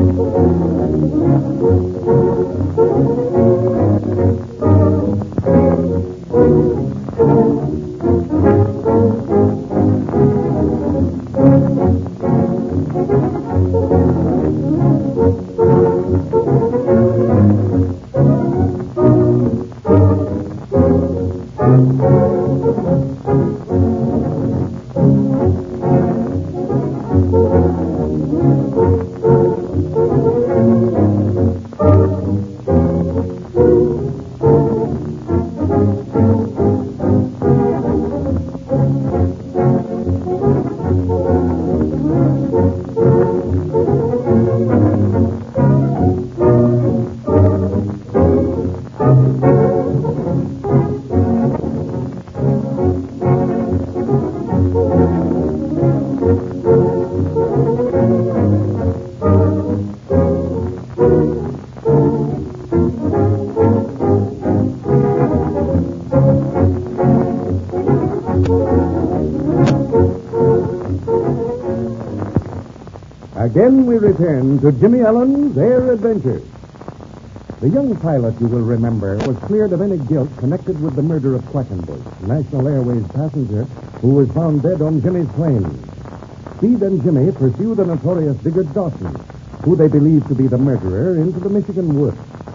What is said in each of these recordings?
Again we return to Jimmy Allen's Air Adventures. The young pilot, you will remember, was cleared of any guilt connected with the murder of Quackenbush, National Airways passenger who was found dead on Jimmy's plane. Speed and Jimmy pursued the notorious digger Dawson, who they believed to be the murderer, into the Michigan woods.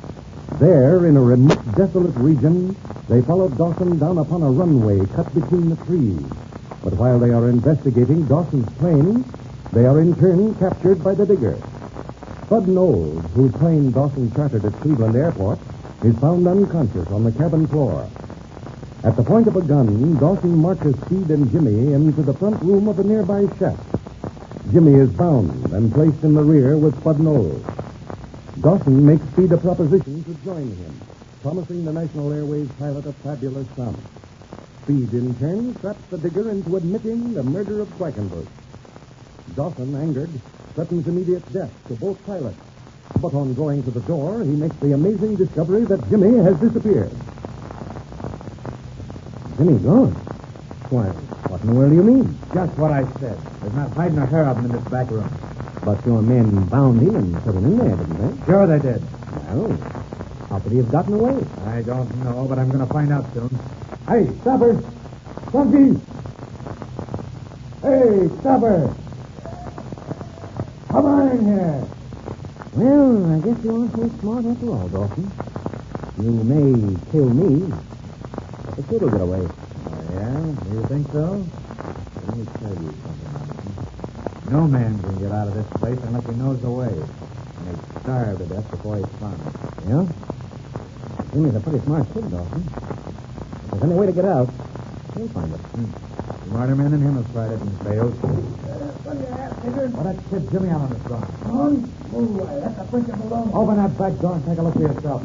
There, in a remote, desolate region, they followed Dawson down upon a runway cut between the trees. But while they are investigating Dawson's plane, they are in turn captured by the digger. Spud Knowles, whose plane Dawson chartered at Cleveland Airport, is found unconscious on the cabin floor. At the point of a gun, Dawson marches Speed and Jimmy into the front room of a nearby shack. Jimmy is bound and placed in the rear with Spud Knowles. Dawson makes Speed a proposition to join him, promising the National Airways pilot a fabulous sum. Speed, in turn, traps the digger into admitting the murder of Quackenbush. Dawson, angered, threatens immediate death to both pilots. But on going to the door, he makes the amazing discovery that Jimmy has disappeared. Jimmy gone? Why, what in the world do you mean? Just what I said. There's not hiding a hair of him in this back room. But your men bound him and put him in there, didn't they? Sure they did. Well, how could he have gotten away? I don't know, but I'm going to find out soon. Hey, stopper! Funky! Hey, stopper! Come on in here. Well, I guess you aren't so smart after all, Dawson. You may kill me, but the kid will get away. Oh, yeah? Do you think so? Let me tell you something, Anderson. No man can get out of this place unless he knows the way. And he'd starve to death before he's found. Yeah? Jimmy's a pretty smart kid, Dawson. If there's any way to get out, he'll find it. Smarter men than him have tried it and failed. Well, that kid Jimmy Allen is gone. Gone? Move away. Let the preacher alone. Open that back door and take a look for yourself.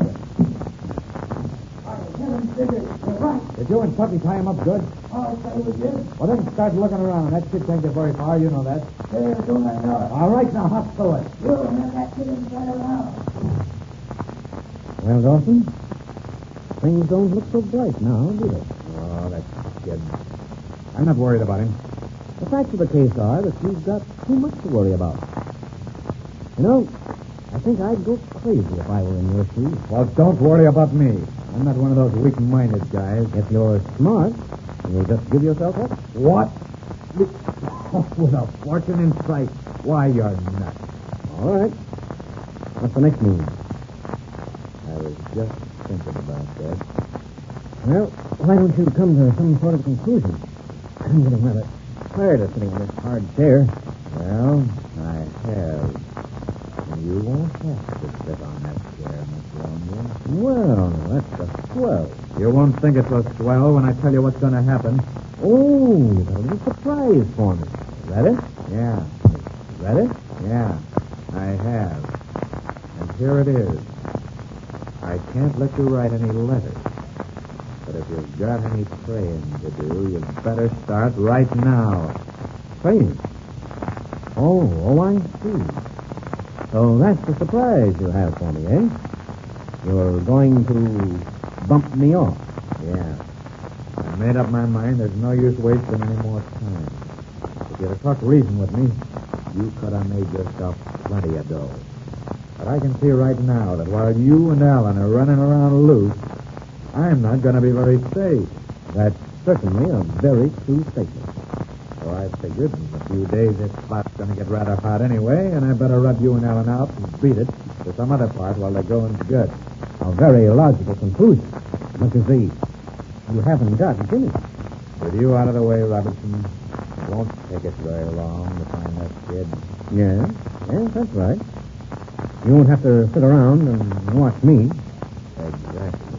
You're right. Did you and Tucky tie him up good? I'll stay with you. Well, then start looking around. That kid can't get very far. You know that. There, don't I know it? All right, now, hop through it. You and that kid inside around. Well, Dawson, things don't look so bright now, do they? Oh, that kid. I'm not worried about him. The facts of the case are that you've got too much to worry about. You know, I think I'd go crazy if I were in your shoes. Well, don't worry about me. I'm not one of those weak-minded guys. If you're smart, you'll just give yourself up. What? With a fortune in sight. Why, you're nuts. All right. What's the next move? I was just thinking about that. Well, why don't you come to some sort of conclusion? I'm getting rather tired of sitting in this hard chair. Well, I have. And you won't have to sit on that chair, Miss Romeo. Well, that's a swell. You won't think it's a swell when I tell you what's going to happen. Oh, you got a little surprise for me. Is that it? Yeah. Is that it? Yeah, I have. And here it is. I can't let you write any letters. But if you've got any praying to do, you'd better start right now. Praying? Oh, I see. So that's the surprise you have for me, eh? You're going to bump me off. Yeah. I made up my mind there's no use wasting any more time. If you'd have talked reason with me, you could have made yourself plenty of dough. But I can see right now that while you and Alan are running around loose, I'm not going to be very safe. That's certainly a very true statement. So I figured in a few days this spot's going to get rather hot anyway, and I better rub you and Alan out and beat it to some other part while the going's good. A very logical conclusion. But you see, you haven't got Jimmy. With you out of the way, Robertson, it won't take us very long to find that kid. Yes, that's right. You won't have to sit around and watch me. Exactly.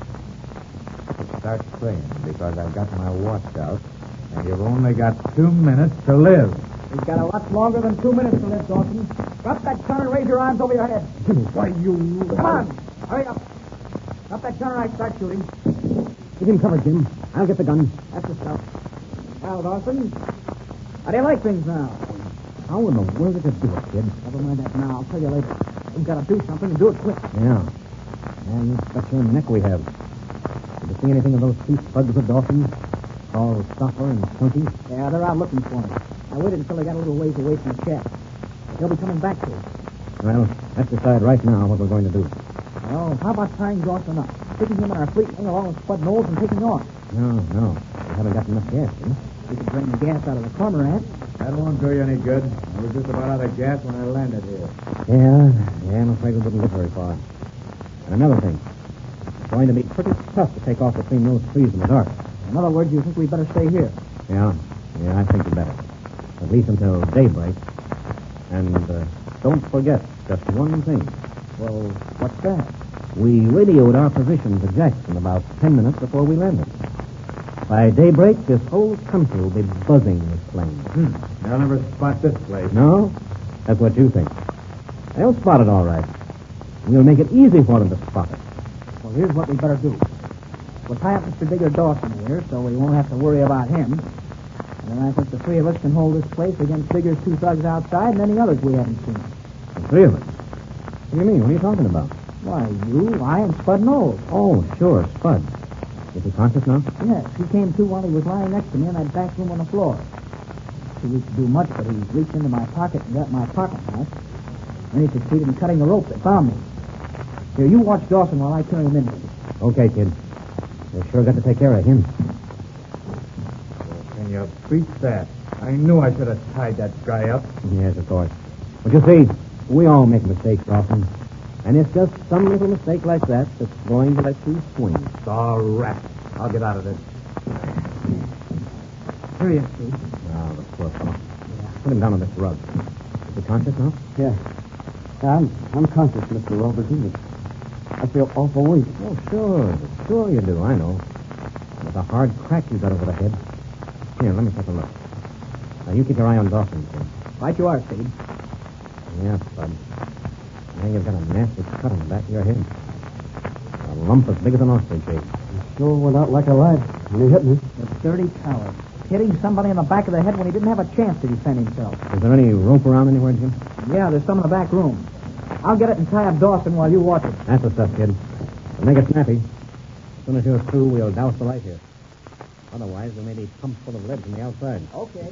Start praying, because I've got my watch out, and you've only got 2 minutes to live. We've got a lot longer than 2 minutes to live, Dawson. Drop that gun and raise your arms over your head. Why, you... Come on. Hurry up. Drop that gun and I start shooting. Give him cover, Jim. I'll get the gun. That's the stuff. Now, Dawson, how do you like things now? How in the world did you do it, kid? Never mind that now. I'll tell you later. We've got to do something and do it quick. Yeah. And you got your neck we have. Did you see anything of those two thugs of Dawson? All Stopper and Chunky? Yeah, they're out looking for me. I waited until they got a little ways away from the shack. They'll be coming back to us. Well, let's decide right now what we're going to do. Well, how about tying Dawson up? Sticking him in our fleet wing along with Spud Knowles and taking off. No. We haven't got enough gas, eh? We could drain the gas out of the cormorant. That won't do you any good. I was just about out of gas when I landed here. Yeah, I'm afraid we wouldn't get very far. And another thing. It's going to be pretty tough to take off between those trees in the dark. In other words, you think we'd better stay here? Yeah, I think you better. At least until daybreak. And don't forget just one thing. Well, what's that? We radioed our position to Jackson about 10 minutes before we landed. By daybreak, this whole country will be buzzing with planes. They'll never spot this place. No? That's what you think. They'll spot it all right. We'll make it easy for them to spot it. Well, here's what we better do. We'll tie up Mr. Digger Dawson here, so we won't have to worry about him. And then I think the three of us can hold this place against Digger's two thugs outside and any others we haven't seen. The three of us? What do you mean? What are you talking about? Why, you, I, and Spud Knowles. Oh, sure, Spud. Is he conscious now? Yes, he came to while he was lying next to me in that back room on the floor. He didn't do much, but he reached into my pocket and got my pocket knife. Then he succeeded in cutting the rope that found me. Here, you watch Dawson while I turn him in. Okay, kid. We've sure got to take care of him. Can you beat that? I knew I should have tied that guy up. Yes, of course. But you see, we all make mistakes often. And it's just some little mistake like that that's going to let you swing. It's all right. I'll get out of this. Here he is, Steve. Oh, the poor fellow. Put him down on this rug. Is he conscious now? Yeah, I'm conscious, Mr. Robertson. I feel awful weak. Oh, sure you do, I know. There's a hard crack you got over the head. Here, let me take a look. Now, you keep your eye on Dawson, kid. Right you are, Steve. Yeah, Spud. Now you've got a nasty cut on the back of your head. A lump as big as an ostrich egg. Sure went out like a light when he hit me. The dirty coward. Hitting somebody in the back of the head when he didn't have a chance to defend himself. Is there any rope around anywhere, Jim? Yeah, there's some in the back room. I'll get it and tie up Dawson while you watch it. That's the stuff, kid. But make it snappy. As soon as you're through, we'll douse the light here. Otherwise, we may be pumped full of lead from the outside. Okay.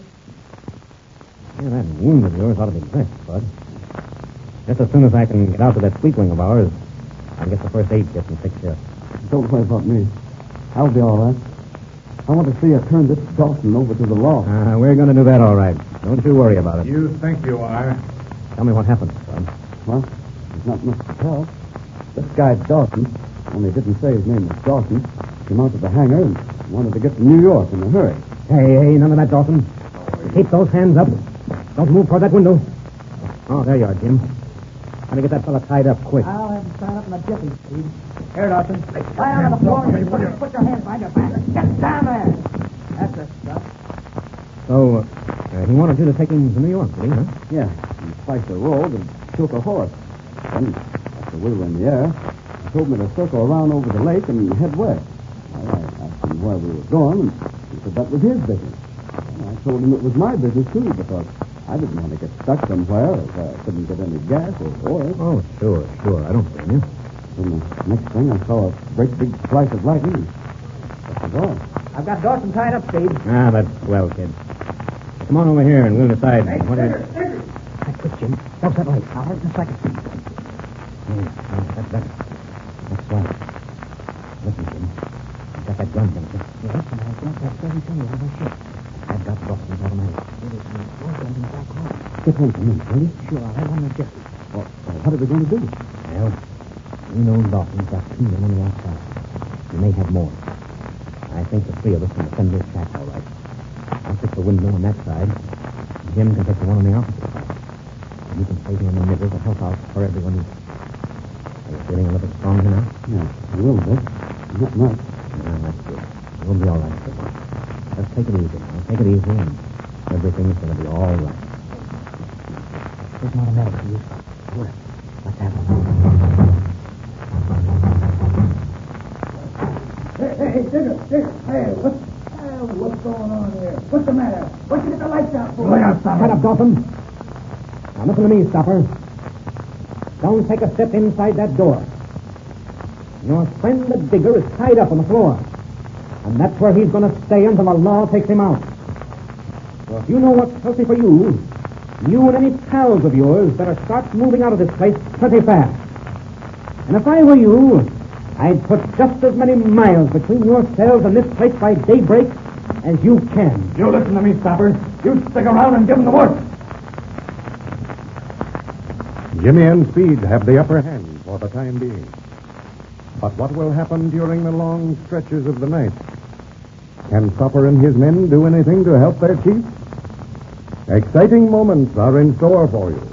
Yeah, that wound of yours ought to be dressed, Bud. Just as soon as I can get out to that fleet wing of ours, I'll get the first aid kit and fix you up. Don't worry about me. I'll be all right. I want to see you turn this Dawson over to the law. We're going to do that all right. Don't you worry about it. You think you are? Tell me what happened, Bud. Well, there's not much to tell. This guy Dawson, only didn't say his name was Dawson, came out to the hangar and wanted to get to New York in a hurry. Hey, none of that, Dawson. Keep those hands up. Don't move toward that window. Oh, there you are, Jim. Got to get that fella tied up quick. I'll have him tied up in a jiffy, Steve. Here, Dawson. Lie down on the floor and put your hands behind your back. Get down there. That's the stuff. So, he wanted you to take him to New York, did he, huh? Yeah, he spiked the road and took a horse. Then, after we were in the air, he told me to circle around over the lake and head west. I asked him where we were going, and he said that was his business. And I told him it was my business, too, because I didn't want to get stuck somewhere if I couldn't get any gas or oil. Oh, sure. I don't blame you. Then the next thing, I saw a great big flash of lightning. That was all. I've got Dawson tied up, Steve. That's swell, kid. Come on over here and we'll decide what is... Quick, Jim. Douse that light. I'll have it in a second. That's right. Listen, Jim. I've got that gun, don't you? Yes, and I've got that 32 out of my ship. I've got Dawson's automatic. It is more guns in back home. Get one for me, will you? Sure, I'll have one with Jeffrey. Well, what are we going to do? Well, we know Dawson's got 2 men on the outside. He may have more. I think the 3 of us can defend this shack all right. I'll take the window on that side. Jim can take the one on the opposite side. And you can stay here in the middle to help out for everyone. Are you feeling a little stronger now? Yeah, a little bit. Not much. That's good. We'll be all right for a while. Just take it easy now. Take it easy, and everything's going to be all right. There's not a medic to use. Good. Let's have it. Hey, Digger. Hey, what's going on here? What's the matter? What'd you get the lights out for? Shut up, Dawson. Now listen to me, Stopper. Don't take a step inside that door. Your friend the digger is tied up on the floor. And that's where he's going to stay until the law takes him out. So if you know what's healthy for you, you and any pals of yours better start moving out of this place pretty fast. And if I were you, I'd put just as many miles between yourselves and this place by daybreak as you can. You listen to me, Stopper. You stick around and give them the work. Jimmy and Speed have the upper hand for the time being. But what will happen during the long stretches of the night? Can Stopper and his men do anything to help their chief? Exciting moments are in store for you.